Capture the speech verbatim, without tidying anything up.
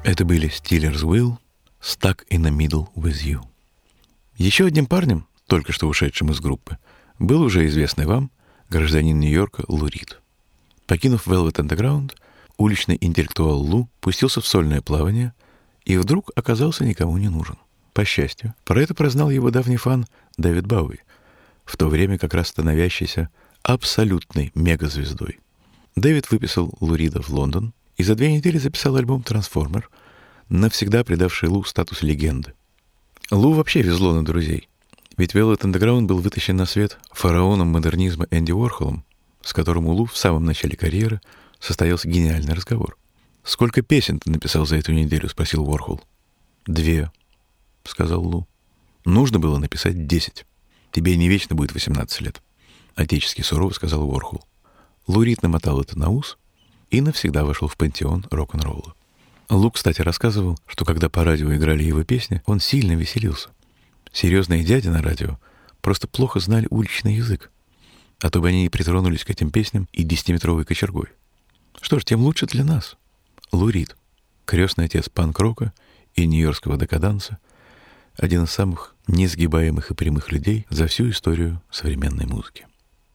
Это были Stealers Wheel, Stuck in the Middle with You. Еще одним парнем, только что ушедшим из группы, был уже известный вам гражданин Нью-Йорка Лу Рид. Покинув Velvet Underground, уличный интеллектуал Лу пустился в сольное плавание и вдруг оказался никому не нужен. По счастью, про это прознал его давний фан Дэвид Бауи, в то время как раз становящийся абсолютной мегазвездой. Дэвид выписал Лу Рида в Лондон и за две недели записал альбом «Трансформер», навсегда придавший Лу статус легенды. Лу вообще везло на друзей, ведь Velvet Underground был вытащен на свет фараоном модернизма Энди Уорхолом, с которым у Лу в самом начале карьеры состоялся гениальный разговор. «Сколько песен ты написал за эту неделю?» — спросил Уорхол. «Две», — сказал Лу. «Нужно было написать десять. Тебе не вечно будет восемнадцать лет», — отечески сурово сказал Уорхол. Лу Рид намотал это на ус и навсегда вошел в пантеон рок-н-ролла. Лу, кстати, рассказывал, что когда по радио играли его песни, он сильно веселился. Серьезные дяди на радио просто плохо знали уличный язык, а то бы они и притронулись к этим песням и десятиметровой кочергой. Что ж, тем лучше для нас. Лу Рид, крестный отец панк-рока и нью-йоркского декаданса, один из самых несгибаемых и прямых людей за всю историю современной музыки.